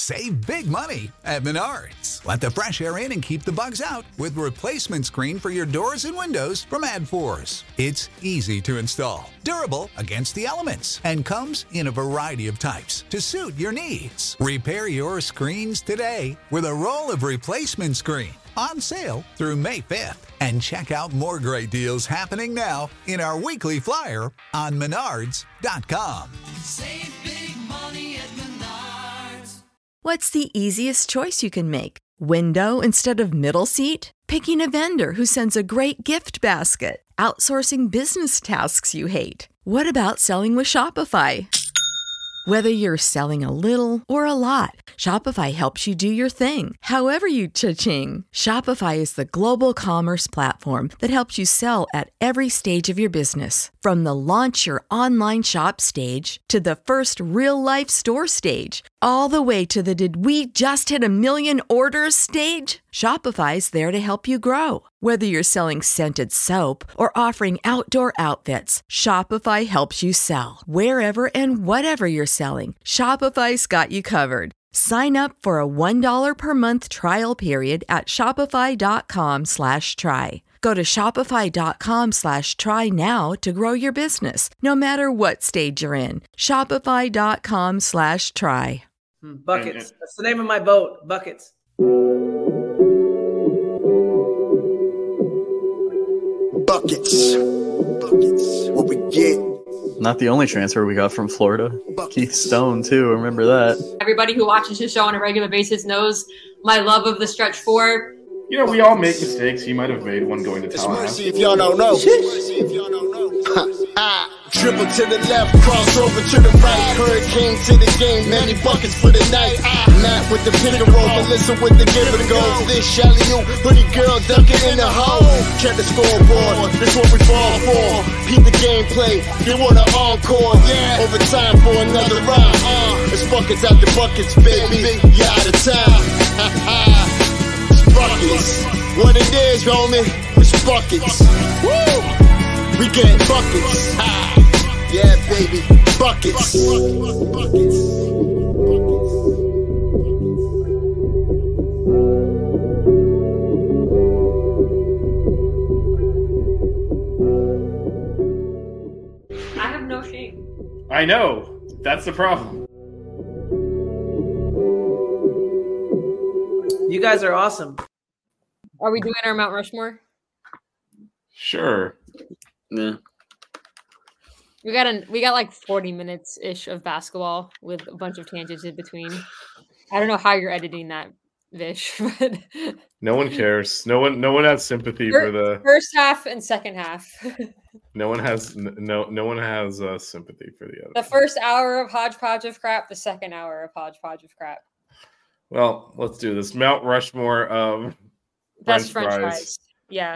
Save big money at Menards. Let the fresh air in and keep the bugs out with replacement screen for your doors and windows from AdForce. It's easy to install, durable against the elements, and comes in a variety of types to suit your needs. Repair your screens today with a roll of replacement screen on sale through May 5th. And check out more great deals happening now in our weekly flyer on Menards.com. Save big money at Menards. What's the easiest choice you can make? Window instead of middle seat? Picking a vendor who sends a great gift basket? Outsourcing business tasks you hate? What about selling with Shopify? Whether you're selling a little or a lot, Shopify helps you do your thing, however you cha-ching. Shopify is the global commerce platform that helps you sell at every stage of your business. From the launch your online shop stage to the first real-life store stage, all the way to the did we just hit a million orders stage. Shopify's there to help you grow. Whether you're selling scented soap or offering outdoor outfits, Shopify helps you sell. Wherever and whatever you're selling, Shopify's got you covered. Sign up for a $1 per month trial period at shopify.com/try. Go to shopify.com/try now to grow your business, no matter what stage you're in. Shopify.com/try. Buckets. That's the name of my boat. Buckets. Buckets. What we get. Not the only transfer we got from Florida. Buckets. Keith Stone, too. Remember that. Everybody who watches his show on a regular basis knows my love of the stretch four. You know, we all make mistakes. He might have made one going to Tallahassee. See if y'all don't know. Dribble to the left, cross over to the right. Hurricane to the game, many buckets for the night. Matt with the pick and roll, Melissa with the give and go. This Shelly, you hoodie girl dunking in the hole. Check the scoreboard, this what we fall for. Peep the gameplay, you want an encore. Yeah, overtime for another round. It's buckets out the buckets, baby. You out of time. It's buckets. What it is, homie, it's buckets. Woo! We get buckets. Yeah, baby, buckets. I have no shame. I know. That's the problem. You guys are awesome. Are we doing our Mount Rushmore? Sure. Yeah. We got like 40 minutes ish of basketball with a bunch of tangents in between. I don't know how you're editing that, Vish, but No one cares. No one has sympathy for the first half and second half. No one has sympathy for the other. The first hour of hodgepodge of crap, the second hour of hodgepodge of crap. Well, let's do this. Mount Rushmore of Best French fries. Yeah.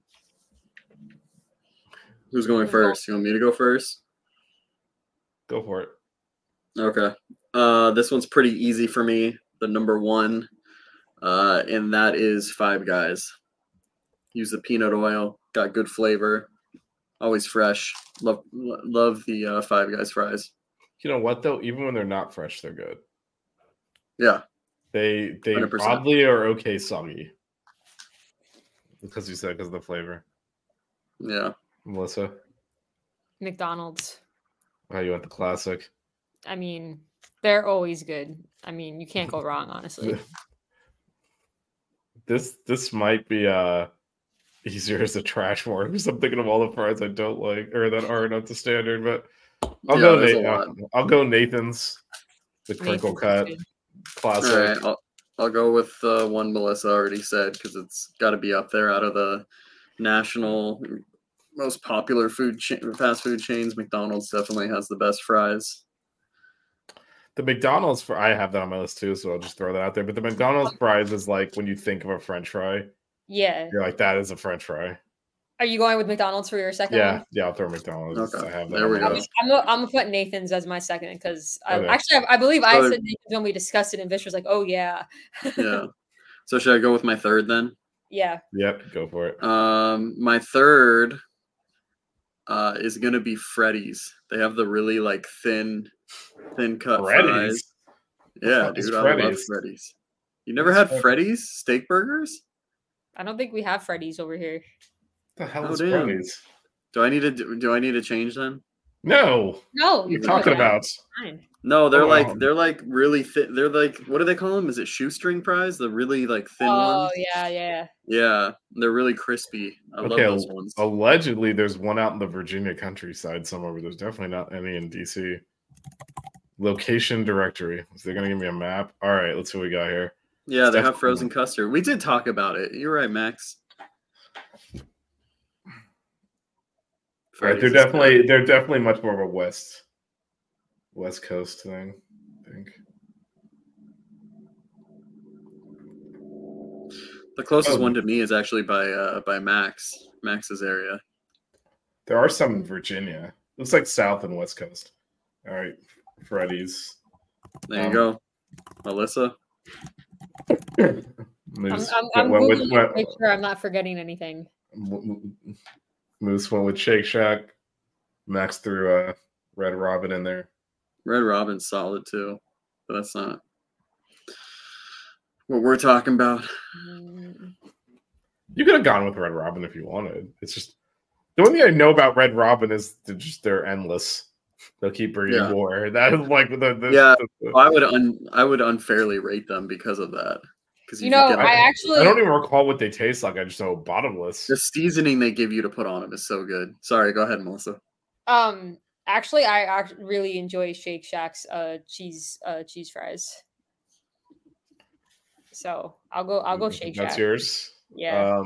Who's going first? You want me to go first? Go for it. Okay. This one's pretty easy for me. The number one, and that is Five Guys. Use the peanut oil. Got good flavor. Always fresh. Love the Five Guys fries. You know what though? Even when they're not fresh, they're good. Yeah. They 100%. Oddly are okay soggy. Because you said because of the flavor. Yeah. Melissa, McDonald's. how you want the classic? I mean, they're always good. I mean, you can't go wrong, honestly. This might be easier as a trash war because I'm thinking of all the fries I don't like or that aren't up to standard. But I'll go Nathan's, the crinkle cut classic. All right, I'll go with one Melissa already said because it's got to be up there out of the national most popular fast food chains. McDonald's definitely has the best fries. The McDonald's I have that on my list too, so I'll just throw that out there. But the McDonald's fries is like when you think of a French fry, Yeah. you're like, that is a French fry. Are you going with McDonald's for your second one? Yeah, I'll throw McDonald's. Okay. I have that There we on my go. list. I'm gonna put Nathan's as my second because Okay. I believe I So- said Nathan's when we discussed it, and Vish was like, "Oh yeah, Yeah. So should I go with my third then? yeah." Yep, go for it. My third is gonna be Freddy's. They have the really like thin cut fries. Freddy's. Yeah, It's dude, I love Freddy's. Freddy's. You never had Freddy's steak burgers? I don't think we have Freddy's over here. What the hell Oh, is damn. Freddy's? Do I need to change then? No. No, What are you no, talking no, about? it's fine. No, they're Oh. like really thick. They're like, what do they call them? Is it shoestring fries? The really like thin Oh ones. yeah. Yeah, they're really crispy. I love those ones. Allegedly, there's one out in the Virginia countryside somewhere, but there's definitely not any in DC. Location directory. Is they gonna give me a map? All right, let's see what we got here. Yeah, It's they have definitely- frozen custard. We did talk about it. You're right, Max. Right, Freddy's they're definitely much more of a West Coast thing, I think. The closest one to me is actually by Max's area. There are some in Virginia. Looks like South and West Coast. All right, Freddy's. There you go, Melissa. Moose I'm went Googling to make sure I'm not forgetting anything. Moose went with Shake Shack. Max threw Red Robin in there. Red Robin's solid too, but that's not what we're talking about. You could have gone with Red Robin if you wanted. It's just the only thing I know about Red Robin is they're endless. They'll keep bringing more. That is like I would unfairly rate them because of that. Because I don't even recall what they taste like. I just know bottomless. The seasoning they give you to put on them is so good. Sorry, go ahead, Melissa. Actually, I really enjoy Shake Shack's cheese fries. So I'll go Shake Shack. That's yours. Yeah.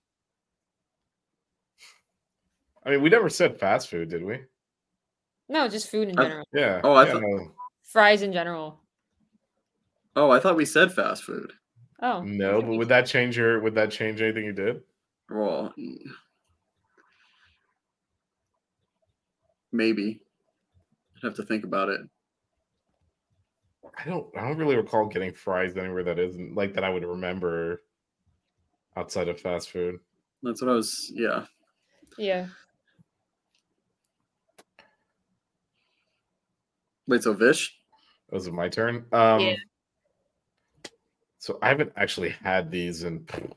I mean, we never said fast food, did we? No, just food in general. Yeah. Oh, I thought fries in general. Oh, I thought we said fast food. Oh no, but would that change anything you did? Well, maybe. I'd have to think about it. I don't really recall getting fries anywhere that isn't like that I would remember outside of fast food. That's what I was Yeah. Wait, so Vish? Was it my turn? Yeah. So I haven't actually had these in at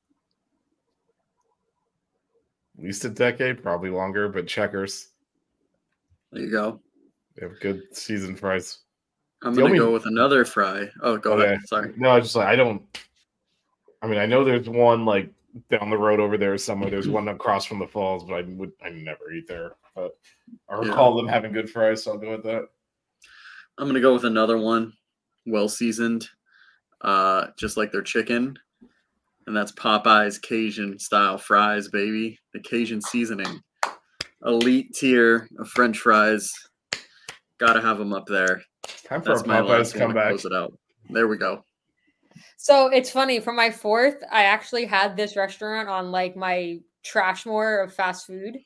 least a decade, probably longer, but Checkers. There you go. They have good seasoned fries. I'm going to go with another fry. Oh, go ahead. Sorry. No, I just like, I know there's one like down the road over there somewhere. There's one across from the falls, but I never eat there. But I recall them having good fries, so I'll go with that. I'm going to go with another one, well seasoned, just like their chicken. And that's Popeye's Cajun style fries, baby. The Cajun seasoning. Elite tier of French fries. Gotta have them up there. Time for Popeye's to come back. Close it out. There we go. So it's funny. For my 4th, I actually had this restaurant on like my Trashmore of fast food.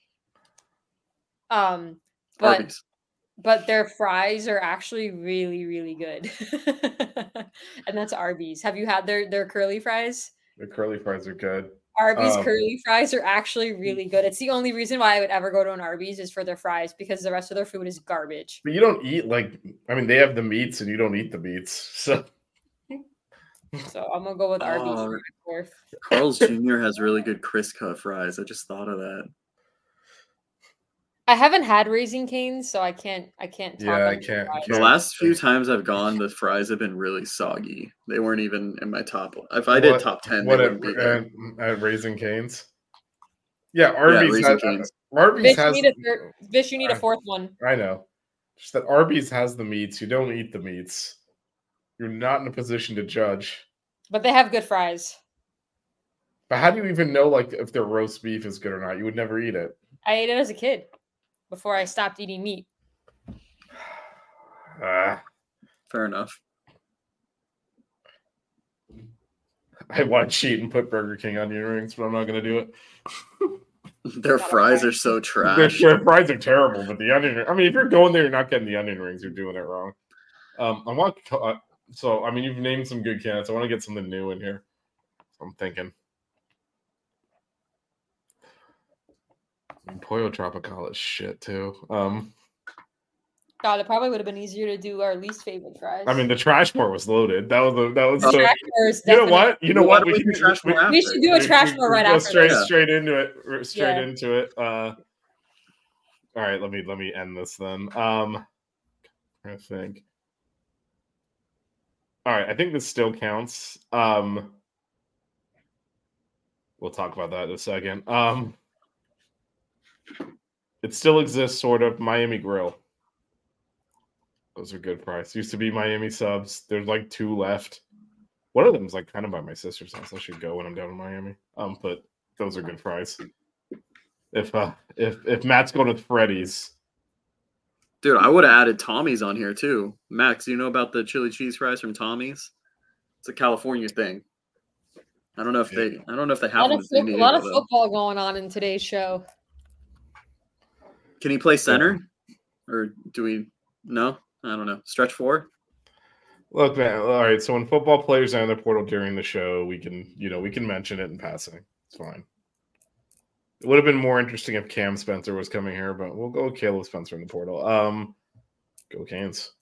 Arby's. But their fries are actually really, really good. And that's Arby's. Have you had their curly fries? The curly fries are good. Arby's curly fries are actually really good. It's the only reason why I would ever go to an Arby's is for their fries because the rest of their food is garbage. But you don't eat they have the meats and you don't eat the meats. So I'm gonna go with Arby's for my 4th. Carl's Jr. has really good crisp cut fries. I just thought of that. I haven't had Raising Cane's, so I can't talk. Yeah, I can't. The last few times I've gone, the fries have been really soggy. They weren't even in my top. If I did top 10, they wouldn't be there. At Raising Cane's. Yeah, Arby's has. Arby's has. Vish, you need a 4th one. I know. Just that Arby's has the meats. You don't eat the meats. You're not in a position to judge. But they have good fries. But how do you even know if their roast beef is good or not? You would never eat it. I ate it as a kid before I stopped eating meat. Fair enough. I want to cheat and put Burger King onion rings, but I'm not going to do it. Their fries are so trash. Their fries are terrible, but the onion. I mean, if you're going there, you're not getting the onion rings. You're doing it wrong. You've named some good candidates. I want to get something new in here. I'm thinking. Pollo Tropical is shit too. God, it probably would have been easier to do our least favorite fries. I mean, the trash more was loaded. That was. The So, trash more is you know definitely- what? You know what? We can trash more after. We should do a trash more right go after straight this. straight into it. Straight Yeah. into it. All right, let me end this then. I think. All right, I think this still counts. We'll talk about that in a second. It still exists, sort of. Miami Grill. Those are good price. Used to be Miami Subs. There's like 2 left. One of them's like kind of by my sister's house. I should go when I'm down in Miami. But those are good price. If Matt's going with Freddy's, Dude, I would have added Tommy's on here too. Max, you know about the chili cheese fries from Tommy's? It's a California thing. I don't know if they have A them in San lot Diego, of though. football going on in today's show. Can he play center? Or do we no? I don't know. Stretch 4? look, man. All right, so when football players are in the portal during the show, we can mention it in passing. It's fine. It would have been more interesting if Cam Spencer was coming here, but we'll go with Caleb Spencer in the portal. Go Canes.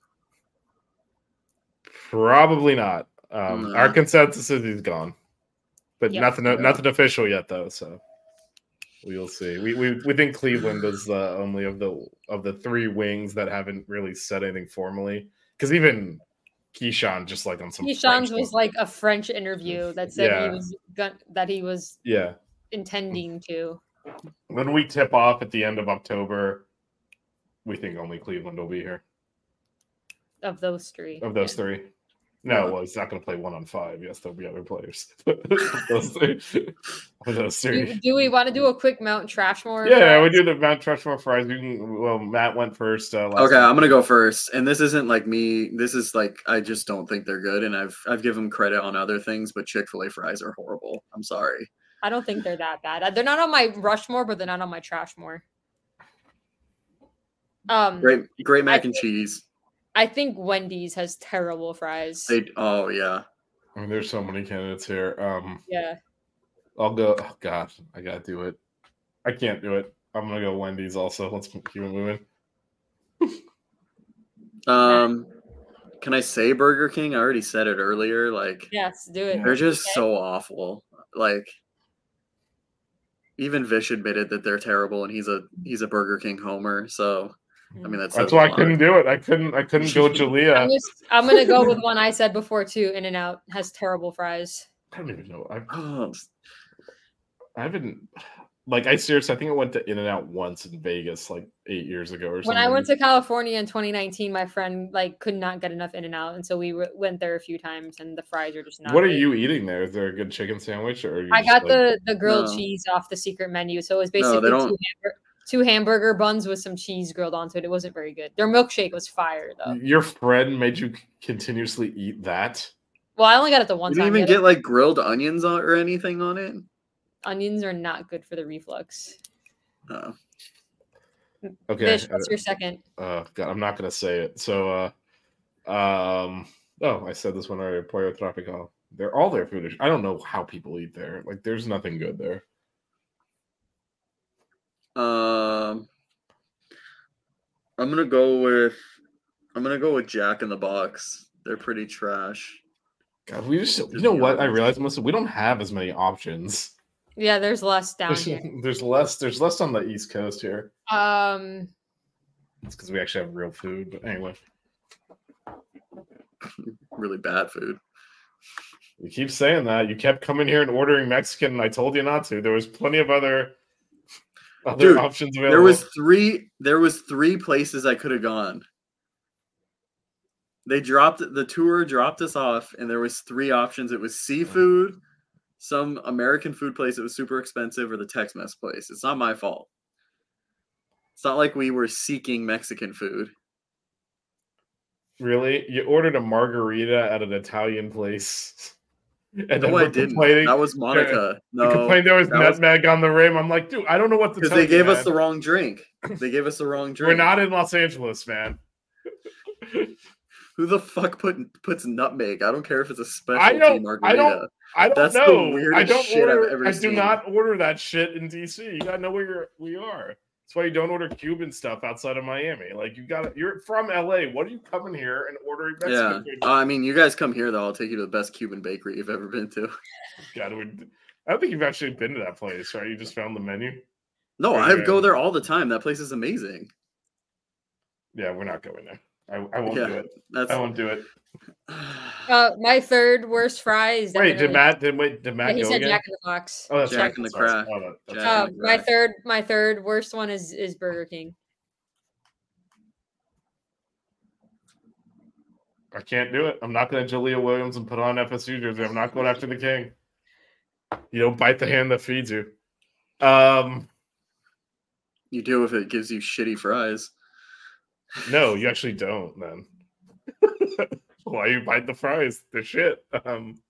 Probably not. No. Our consensus is he's gone, but Yep. nothing official yet, though. So we'll see. We think Cleveland is the only of the 3 wings that haven't really said anything formally. Because even Keyshawn, just like on some Keyshawn's French was stuff. like a French interview that said he was Yeah. intending to. When we tip off at the end of October, we think only Cleveland will be here. Of those 3. Of those 3. No, well, he's not going to play 1-on-5. Yes, there'll be other players. those 3. Of those 3. Do we want to do a quick Mount Trashmore? Yeah, we do the Mount Trashmore fries. Matt went first. Okay, I'm gonna go first. And this isn't like me. This is like I just don't think they're good. And I've given them credit on other things, but Chick-fil-A fries are horrible. I'm sorry. I don't think they're that bad. They're not on my Rushmore, but they're not on my Trashmore. Great mac and cheese. I think Wendy's has terrible fries. Oh yeah. I mean, there's so many candidates here. Yeah. I'll go. Oh God, I gotta do it. I can't do it. I'm gonna go Wendy's also. Let's keep it moving. Can I say Burger King? I already said it earlier. Like, Yes, do it. they're just so awful. Like, even Vish admitted that they're terrible, and he's a Burger King homer. So, I mean, that's why I couldn't do it. I couldn't go Jalea. I'm gonna go with one I said before too. In-N-Out has terrible fries. I don't even know. Oh, I haven't. Like, I seriously, I think I went to In-N-Out once in Vegas like 8 years ago or something. When I went to California in 2019, my friend could not get enough In-N-Out, and so we went there a few times, and the fries are just not. What are good. you eating there? Is there a good chicken sandwich, or are you I just got the grilled cheese off the secret menu, so it was basically two hamburger buns with some cheese grilled onto it. It wasn't very good. Their milkshake was fire though. Your friend made you continuously eat that? Well, I only got it the one you time. didn't even get like grilled onions or anything on it. Onions are not good for the reflux. Oh. Okay. Fish, what's your second? God, I'm not gonna say it. So, I said this one already. Pollo Tropical. All their food is. I don't know how people eat there. Like, there's nothing good there. I'm gonna go with Jack in the Box. They're pretty trash. God, you know what? I realized, Melissa, we don't have as many options. Yeah, there's less down here. There's less on the East Coast here. Um, It's because we actually have real food. But anyway, really bad food. you keep saying that. You kept coming here and ordering Mexican, and I told you not to. There was plenty of other options available. There was three places I could have gone. The tour dropped us off, and there was 3 options. It was seafood, some American food place that was super expensive, or the Tex-Mex place. It's not my fault. It's not like we were seeking Mexican food. Really? You ordered a margarita at an Italian place. And No, I didn't. That was Monica. No, you complained there was nutmeg on the rim. I'm like, dude, I don't know what to tell you. because they gave us the wrong drink. We're not in Los Angeles, man. Who the fuck puts nutmeg? I don't care if it's a specialty margarita. I don't That's know. the weirdest shit I've ever I seen. do not order that shit in DC. You gotta know where we are. That's why you don't order Cuban stuff outside of Miami. Like you're from LA. What are you coming here and ordering Mexican food? I mean, you guys come here though. I'll take you to the best Cuban bakery you've ever been to. God, I don't think you've actually been to that place, right? You just found the menu. No, I go there all the time. That place is amazing. Yeah, we're not going there. I won't do it. I won't do it. My third worst fry is Wait, did Matt he go said again? Jack in the Box. Oh, that's Jack in the Crack. My third worst one is Burger King. I can't do it. I'm not going to Jaleel Williams and put on FSU jersey. I'm not going after the king. You don't bite the hand that feeds you. You do if it gives you shitty fries. No, you actually don't, man. Why you bite the fries? They're shit. Did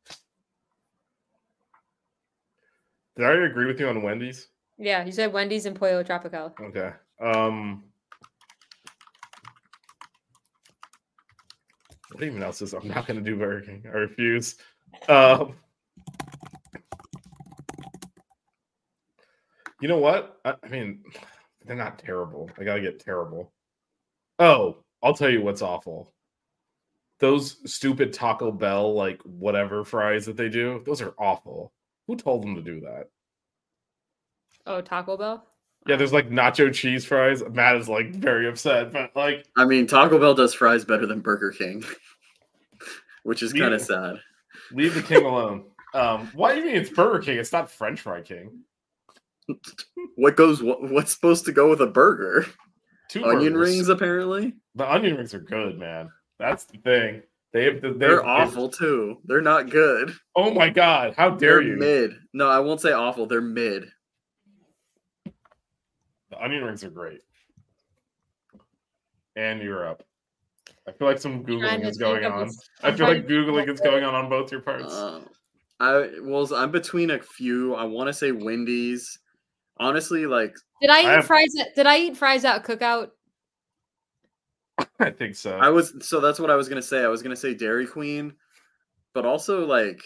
I already agree with you on Wendy's? Yeah, you said Wendy's and Pollo Tropical. Okay. What even else is I'm not going to do Burger King. I refuse. You know what? I mean, they're not terrible. I got to get terrible. Oh, I'll tell you what's awful. Those stupid Taco Bell, like whatever fries that they do, those are awful. Who told them to do that? Oh, Taco Bell? Yeah, there's like nacho cheese fries. Matt is like very upset, but like, I mean, Taco Bell does fries better than Burger King, which is kind of sad. Leave the king alone. Why do you mean it's Burger King? It's not French Fry King. What's supposed to go with a burger? Onion burgers. rings, apparently. The onion rings are good, man. That's the thing. They're awful too. They're not good. Oh my god! How dare you? Mid. No, I won't say awful. They're mid. The onion rings are great. And you're up. I feel like some Googling is going on. I feel like Googling is going on both your parts. I'm between a few. I want to say Wendy's. Honestly, like, did I eat fries at Cookout? I think so. So that's what I was gonna say. I was gonna say Dairy Queen, but also like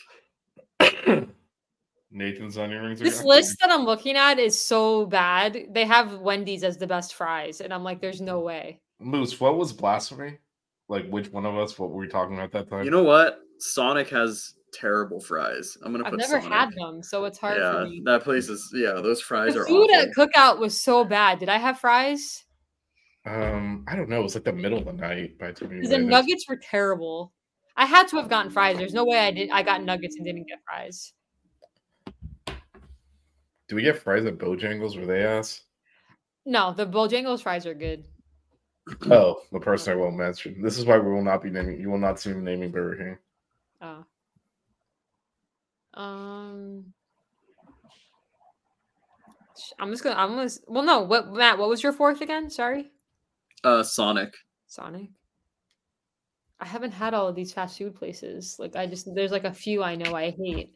Nathan's onion rings. This list that I'm looking at is so bad. They have Wendy's as the best fries, and I'm like, there's no way. Moose, what was blasphemy? Like, which one of us? What were we talking about that time? You know what? Sonic has terrible fries. I've never had them, so it's hard for me. That place is those fries are food awful. at Cookout was so bad. Did I have fries? I don't know. It was like the middle of the night by the time the nuggets were terrible. I had to have gotten fries. There's no way I got nuggets and didn't get fries. Do we get fries at Bojangles? Were they ass? No, the Bojangles fries are good. Oh, the person I won't mention. This is why we will not be naming. You will not see me naming Burger King. Oh. I'm gonna. Well, no. Matt? What was your fourth again? Sorry. Sonic. Sonic. I haven't had all of these fast food places. Like there's like a few I know I hate.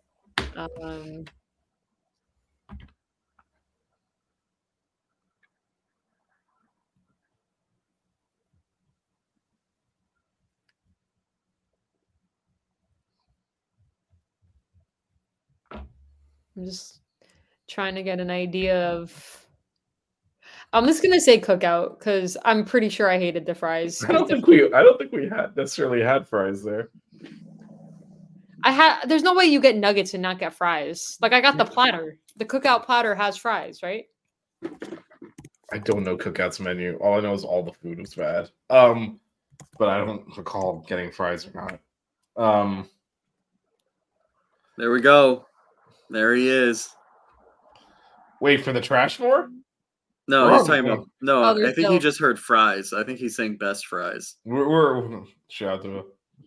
I'm just trying to get an idea of. I'm just gonna say Cookout because I'm pretty sure I hated the fries. I don't think we had necessarily had fries there. There's no way you get nuggets and not get fries. Like I got the platter. The Cookout platter has fries, right? I don't know Cookout's menu. All I know is all the food was bad. But I don't recall getting fries or not. There we go. There he is. Wait for the trash more? No, he's talking about. No, I think he just heard fries. I think he's saying best fries. We're shout out to him.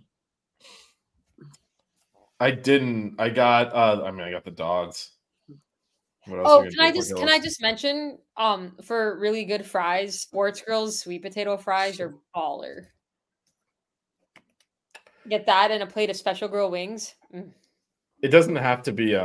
I didn't. I got. I got the dogs. Can I just mention? For really good fries, Sports Grill's sweet potato fries are baller. Get that and a plate of Special Grill wings. It doesn't have to be.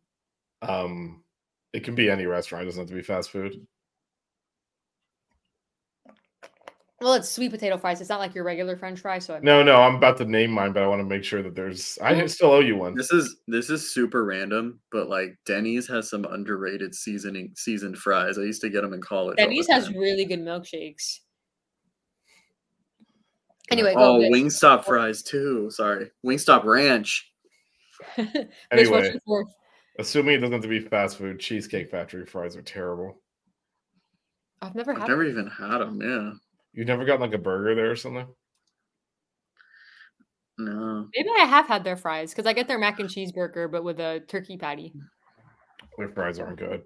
It can be any restaurant. It doesn't have to be fast food. Well, it's sweet potato fries. It's not like your regular French fry. So No, I'm about to name mine, but I want to make sure that there's. I still owe you one. This is super random, but like Denny's has some underrated seasoned fries. I used to get them in college. Denny's has really good milkshakes. Anyway, Wingstop fries too. Sorry, Wingstop Ranch. Anyway, assuming it doesn't have to be fast food, Cheesecake Factory fries are terrible. I've never even had them. Yeah. You never got like a burger there or something? No. Maybe I have had their fries because I get their mac and cheese burger, but with a turkey patty. Their fries aren't good.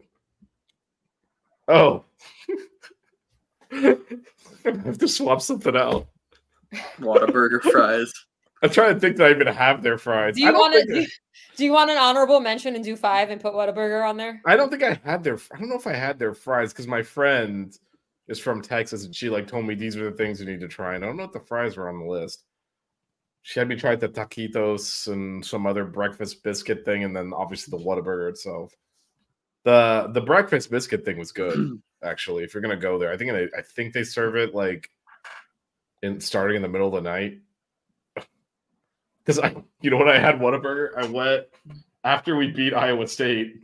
Oh. I have to swap something out. Whataburger fries. I'm trying to think that I even have their fries. Do you want an honorable mention and do 5 and put Whataburger on there? I don't think I had their. I don't know if I had their fries because my friend is from Texas and she like told me these are the things you need to try. And I don't know if the fries were on the list. She had me try the taquitos and some other breakfast biscuit thing, and then obviously the Whataburger itself. The breakfast biscuit thing was good, actually. If you're gonna go there, I think they serve it like starting in the middle of the night. Because when I had Whataburger, I went after we beat Iowa State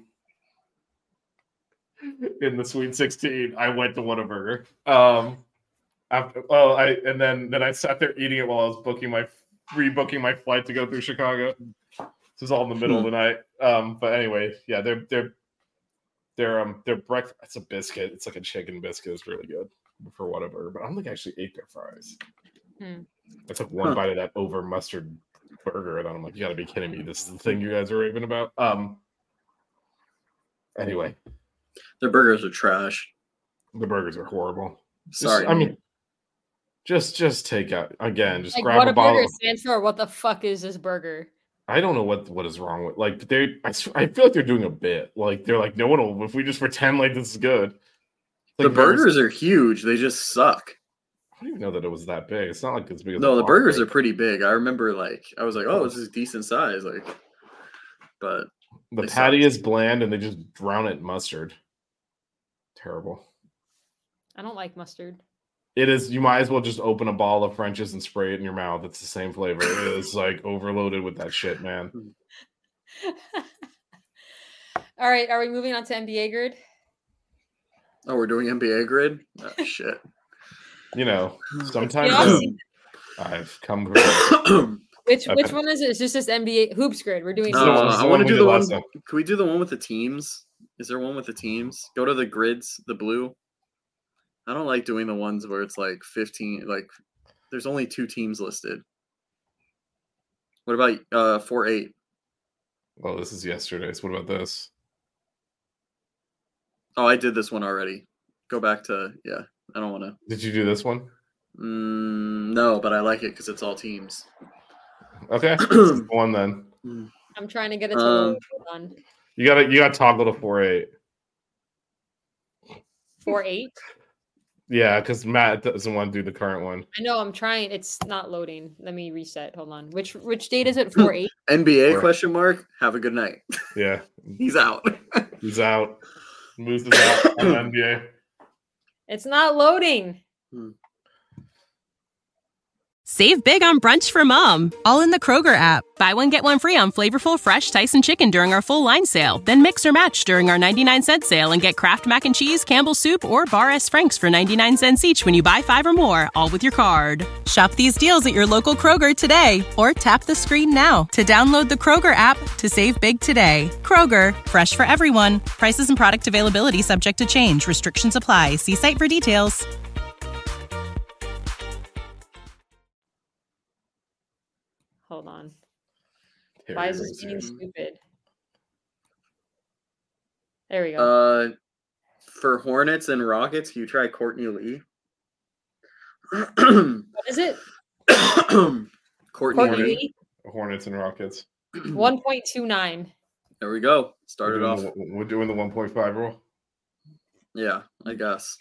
in the Sweet 16. I went to Whataburger. And then I sat there eating it while I was rebooking my flight to go through Chicago. This is all in the middle of the night. But anyway, yeah, their breakfast. It's a biscuit. It's like a chicken biscuit. It's really good for Whataburger. But I don't think I actually ate their fries. I took one bite of that over mustard burger, and I'm like, you got to be kidding me! This is the thing you guys are raving about. Anyway, their burgers are trash. The burgers are horrible. Sorry, just take out again. Just like grab a bottle. Whataburger stands for what the fuck is this burger? I don't know what is wrong with I feel like they're doing a bit. Like they're like, no one will if we just pretend like this is good. Like, the burgers are huge. They just suck. I don't even know that it was that big. It's not like as big as the burgers are pretty big. I remember I was like, oh, this is decent size. But the patty is bland and they just drown it in mustard. Terrible. I don't like mustard. It is. You might as well just open a ball of French's and spray it in your mouth. It's the same flavor. It is like overloaded with that shit, man. All right. Are we moving on to NBA grid? Oh, we're doing NBA grid? Oh, shit. Sometimes I've come. Which one is it? It's just this NBA hoops grid. We're doing. I want to do the one. Can we do the one with the teams? Is there one with the teams? Go to the grids, the blue. I don't like doing the ones where it's like 15. Like, there's only 2 teams listed. What about 4-8? Well, this is yesterday's. What about this? Oh, I did this one already. Go back to I don't want to. Did you do this one? No, but I like it because it's all teams. Okay, one then. I'm trying to get it to on. You got to toggle to 4-8. 4-8. Yeah, because Matt doesn't want to do the current one. I know. I'm trying. It's not loading. Let me reset. Hold on. Which date is it? 4-8. NBA question mark. Have a good night. Yeah, he's out. He's out. Moves is out on NBA. It's not loading. Save big on brunch for mom, all in the Kroger app. Buy one, get one free on flavorful fresh Tyson chicken during our full line sale. Then mix or match during our 99-cent sale and get Kraft Mac and Cheese, Campbell's Soup, or Bar S. Frank's for 99 cents each when you buy 5 or more, all with your card. Shop these deals at your local Kroger today, or tap the screen now to download the Kroger app to save big today. Kroger, fresh for everyone. Prices and product availability subject to change. Restrictions apply. See site for details. Hold on. Why is this being stupid? There we go. For Hornets and Rockets, can you try Courtney Lee? What is it? Courtney Lee. Hornets and Rockets. 1.29. There we go. Started off. We're doing the 1.5 rule. Yeah, I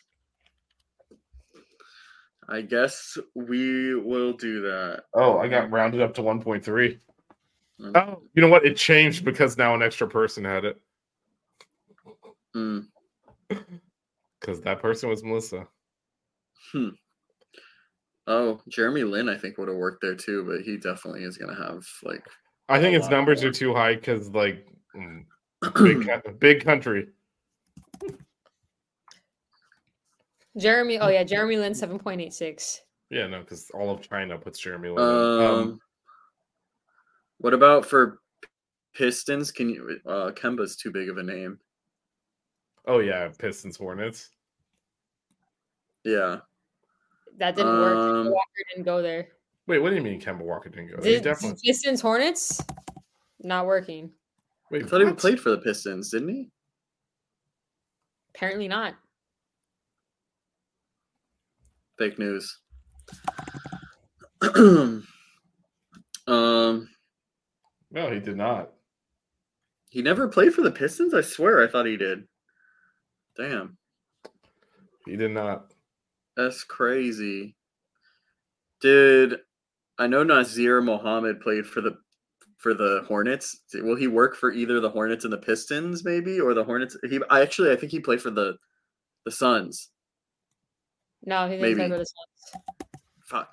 guess we will do that. Oh, I got rounded up to 1.3. Oh, you know what? It changed because now an extra person had it. Because that person was Melissa. Oh, Jeremy Lin, I think would have worked there too, but he definitely is gonna have like. I think his numbers are too high because big country. Jeremy Lin 7.86. Yeah, no, because all of China puts Jeremy Lin. What about for Pistons? Can you? Kemba's too big of a name. Oh yeah, Pistons Hornets. Yeah, that didn't work. Kemba Walker didn't go there. Wait, what do you mean Kemba Walker didn't go there? Definitely Pistons Hornets not working. Wait, I thought he played for the Pistons, didn't he? Apparently not. Fake news. No, he did not. He never played for the Pistons? I swear I thought he did. Damn. He did not. That's crazy. I know Nazir Mohammed played for the Hornets. Will he work for either the Hornets and the Pistons, maybe? Or the Hornets? I think he played for the Suns. No, he didn't play for the Suns. Fuck.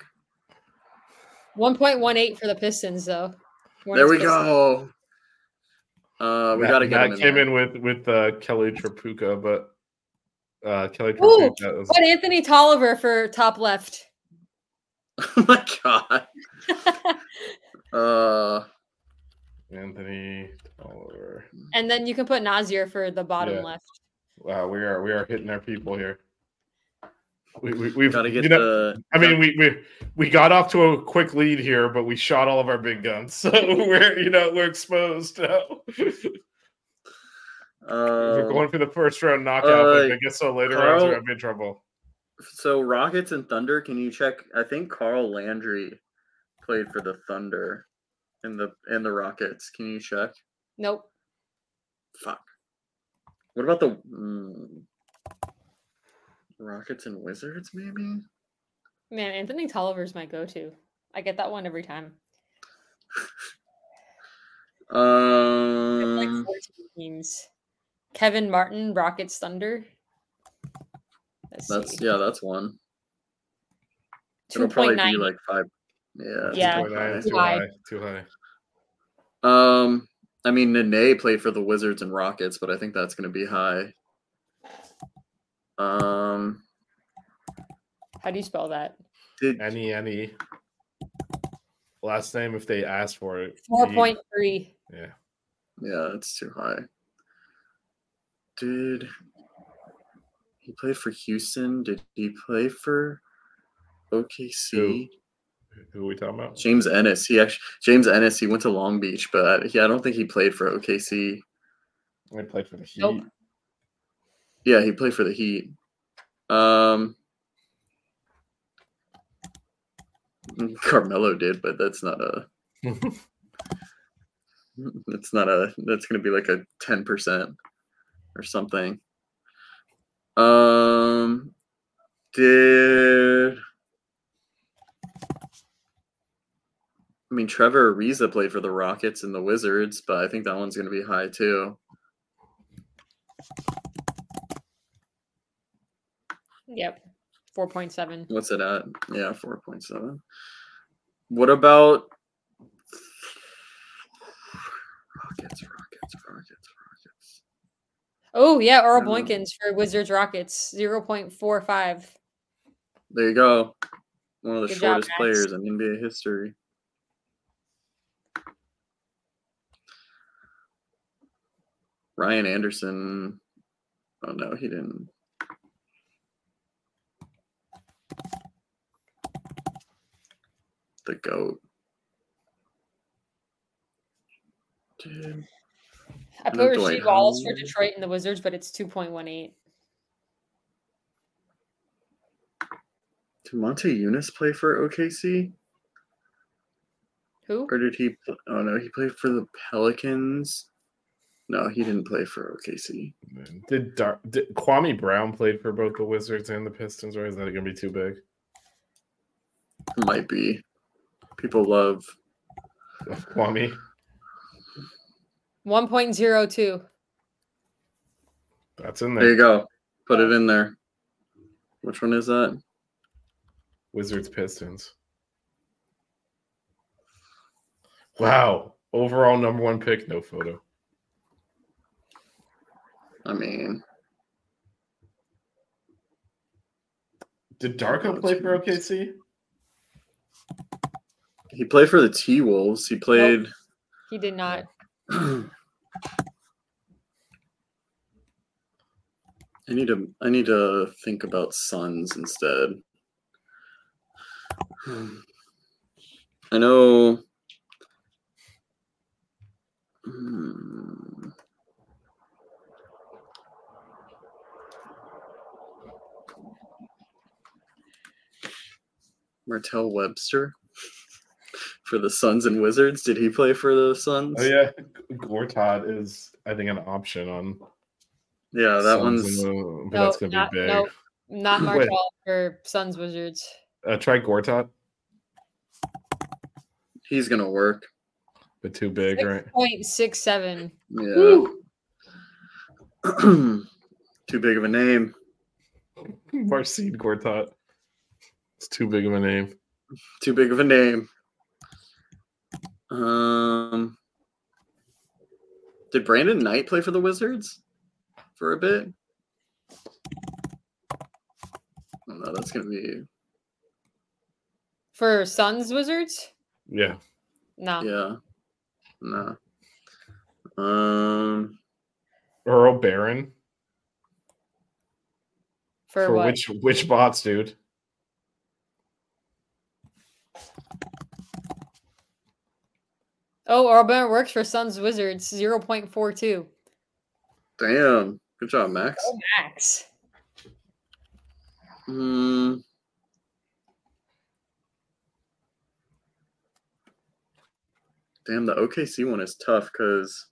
1.18 for the Pistons, though. There we go. We got to get him in. Came in with Kelly Tripucka, but Kelly Tripucka was... What Anthony Tolliver for top left? Oh my god. Anthony Tolliver. And then you can put Nazir for the bottom left. Wow, we are hitting our people here. We've got to get we got off to a quick lead here, but we shot all of our big guns, so we're exposed now. We're going for the first round knockout, but I guess so later rounds are gonna be in trouble. So Rockets and Thunder, can you check? I think Carl Landry played for the Thunder in the Rockets. Can you check? Nope. Fuck. What about the Rockets and Wizards, maybe? Man, Anthony Tolliver's my go-to. I get that one every time. Like 14 teams. Kevin Martin, Rockets, Thunder. That's one. 2.9. It'll probably be like 5. Yeah. Too high. I mean, Nene played for the Wizards and Rockets, but I think that's going to be high. How do you spell that? Any. Last name if they ask for it. 4.3. Yeah. Yeah, that's too high. Did he play for Houston? Did he play for OKC? Who are we talking about? James Ennis. He went to Long Beach, but I don't think he played for OKC. He played for the Heat. Nope. Yeah, he played for the Heat. Carmelo did, but that's not a. That's going to be like a 10% or something. Trevor Ariza played for the Rockets and the Wizards, but I think that one's going to be high too. Yep. 4.7. What's it at? Yeah, 4.7. What about Rockets? Oh, yeah, Earl Boykins for Wizards Rockets, 0.45. There you go. One of the Good shortest job, players in NBA history. Ryan Anderson. Oh, no, he didn't. The GOAT. Dude. I put Rasheed Wallace for Detroit and the Wizards, but it's 2.18. Did Monte Eunice play for OKC? Who? Or did he? Oh no, he played for the Pelicans. No, he didn't play for OKC. Did Kwame Brown played for both the Wizards and the Pistons, or is that going to be too big? Might be. People love Kwame. 1.02. That's in there. There you go. Put it in there. Which one is that? Wizards Pistons. Wow. Overall number 1 pick, no photo. I mean, did Darko play for OKC? He played for the T-Wolves. He played. Nope. He did not. I need to think about Suns instead. I know. Martell Webster for the Suns and Wizards. Did he play for the Suns? Oh yeah, Gortat is I think an option on. Yeah, that Suns one's. but that's gonna be big. No, not Martell for Suns Wizards. Try Gortat. He's gonna work. But too big, right? 6.67. Yeah. Too big of a name. Marcin Gortat. It's too big of a name. Too big of a name. Did Brandon Knight play for the Wizards for a bit? Oh, no, that's gonna be For Suns Wizards? Yeah. No. Yeah. No. Earl Barron. For what? which bots, dude? Oh, Earl Barron works for Suns Wizards, 0.42. Damn. Good job, Max. Oh, Max. Damn, the OKC one is tough because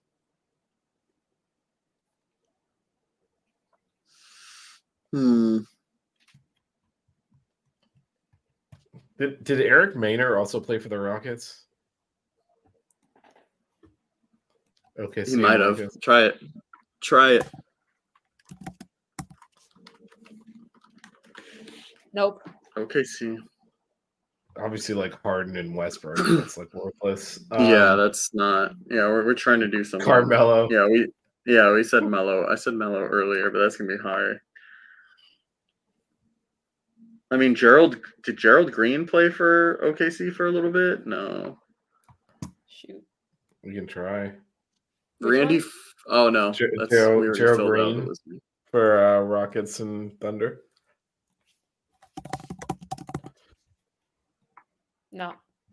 Did Eric Maynor also play for the Rockets? Okay, he might have. Try it. Nope. OKC. Obviously, like Harden and Westbrook, that's like worthless. Yeah, that's not. Yeah, we're trying to do something. Carmelo. Yeah, we said Melo. I said Melo earlier, but that's gonna be higher. I mean, did Gerald Green play for OKC for a little bit? No. Shoot. We can try. Randy. Oh no, Gerald Green for Rockets and Thunder. No.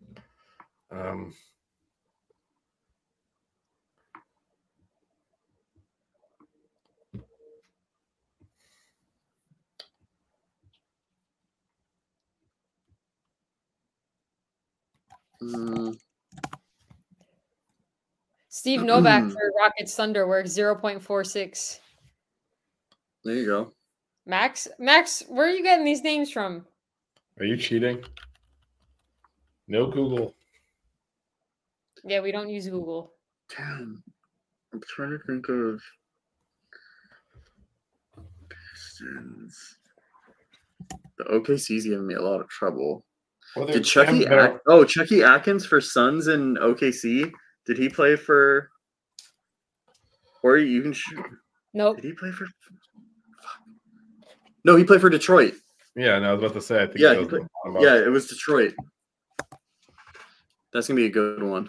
Steve Novak for Rockets Thunder works 0.46. There you go. Max, where are you getting these names from? Are you cheating? No Google. Yeah, we don't use Google. Damn. I'm trying to think of Pistons. The OKC's giving me a lot of trouble. Well, did Chucky Atkins for Suns and OKC? Did he play for? Or you can shoot. Nope. Did he play for? No, he played for Detroit. Yeah, no, I was about to say. I think it was Detroit. That's gonna be a good one.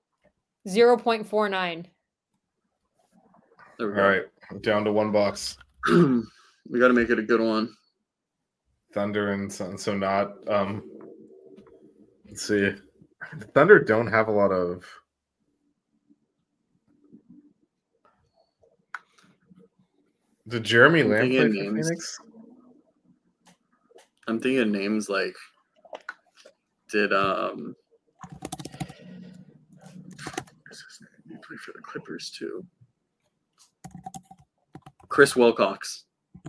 0.49. There we go. All right, I'm down to $1. We got to make it a good one. Thunder and Sun. So not. Let's see. The Thunder don't have a lot of. Did Jeremy Lamb play for Phoenix? I'm thinking names like. Did He played for the Clippers too. Chris Wilcox.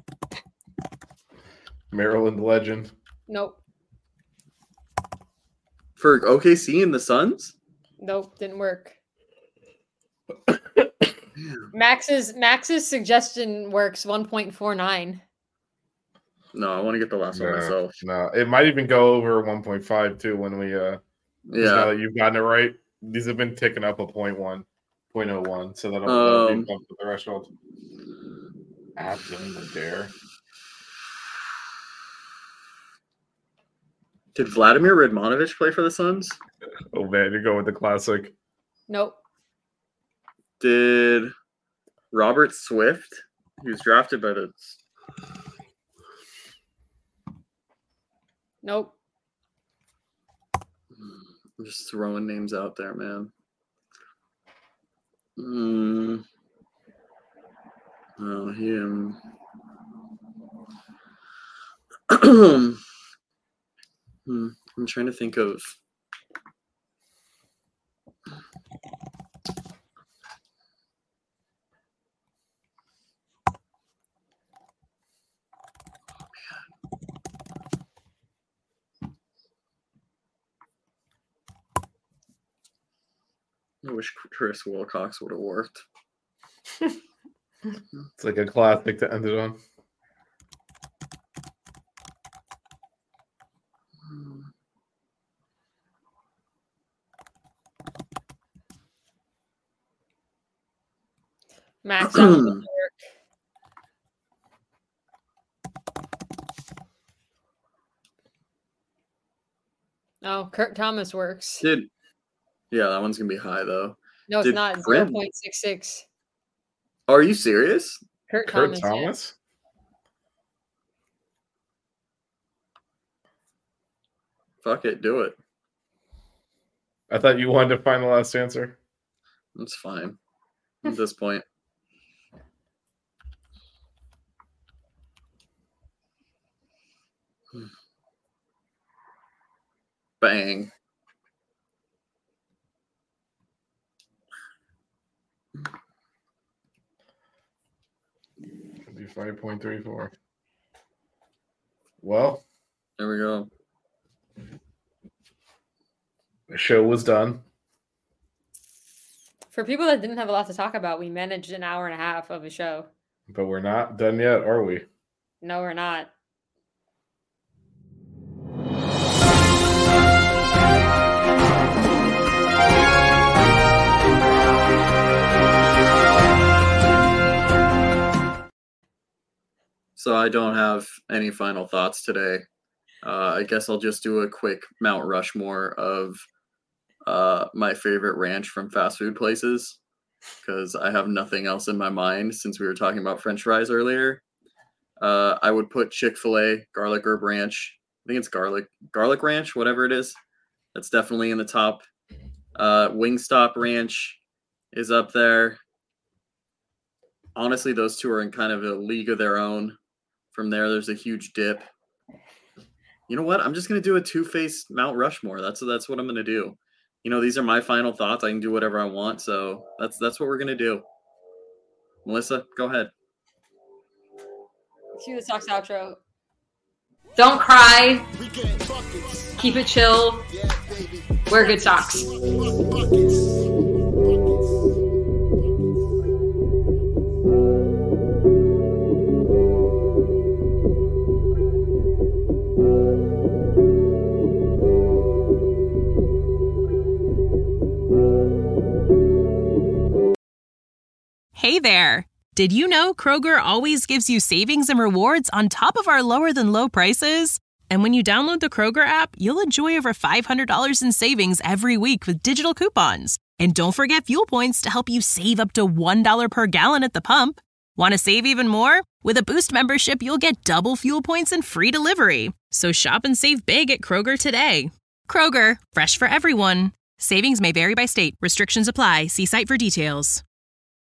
Maryland legend. Nope. For OKC and the Suns? Nope, didn't work. Max's suggestion works 1.49. No, I want to get the last one myself. No, it might even go over 1.5 too when we now that you've gotten it right. These have been ticking up a 0.01, so that'll be bumped to the threshold. Abdul Dare. Did Vladimir Radmanovich play for the Suns? Oh man, you go with the classic. Nope. Did Robert Swift, he was drafted by the... Nope. I'm just throwing names out there, man. Oh, him. I'm trying to think of... I wish Chris Wilcox would have worked. It's like a classic to end it on. Max on Oh, Kurt Thomas works. Yeah, that one's gonna be high though. No, it's not. 0.66. Oh, are you serious? Kurt Thomas? Yeah. Fuck it, do it. I thought you wanted to find the last answer. That's fine at this point. Bang. It'll be 5.34. Well, there we go. The show was done. For people that didn't have a lot to talk about, we managed an hour and a half of a show. But we're not done yet, are we? No, we're not. So I don't have any final thoughts today. I guess I'll just do a quick Mount Rushmore of my favorite ranch from fast food places, because I have nothing else in my mind since we were talking about French fries earlier. I would put Chick-fil-A garlic herb ranch. I think it's garlic ranch, whatever it is. That's definitely in the top. Wingstop ranch is up there. Honestly, those two are in kind of a league of their own. From there, there's a huge dip. You know what? I'm just going to do a two-faced Mount Rushmore. That's what I'm going to do. You know, these are my final thoughts. I can do whatever I want, so that's what we're going to do. Melissa, go ahead. Cue the Sox outro. Don't cry. Keep it chill. Wear good socks. Hey there! Did you know Kroger always gives you savings and rewards on top of our lower-than-low prices? And when you download the Kroger app, you'll enjoy over $500 in savings every week with digital coupons. And don't forget fuel points to help you save up to $1 per gallon at the pump. Want to save even more? With a Boost membership, you'll get double fuel points and free delivery. So shop and save big at Kroger today. Kroger, fresh for everyone. Savings may vary by state. Restrictions apply. See site for details.